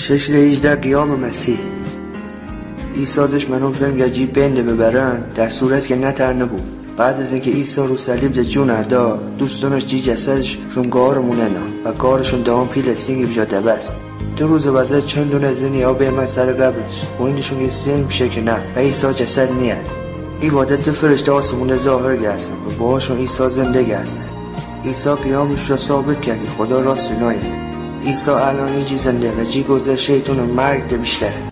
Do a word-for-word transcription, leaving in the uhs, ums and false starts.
شکل هجده قیام مسیح. عیسی داشت منو فهم گجی بنده ببرن در صورت که نترنه بود. بعد از اینکه عیسی رو صلیب ده جون ادا دوستانش جی جسدش شون گارمونه نه و گارشون دوام پیل سینگی بجا دبست. دو روز وزد چند دونه از این ها به من سر قبلش و اینشون یه سین میشه که نه و عیسی جسد نیاد. این وادت دو فرشته آسمون ظاهر گستن و باهاشون عیسی زنده گستن. عیسی قیامش را ثابت کردی خدا راست نایه. عیسی الان جی زنده و جی گذر شیطون مرگ ده بیشتره.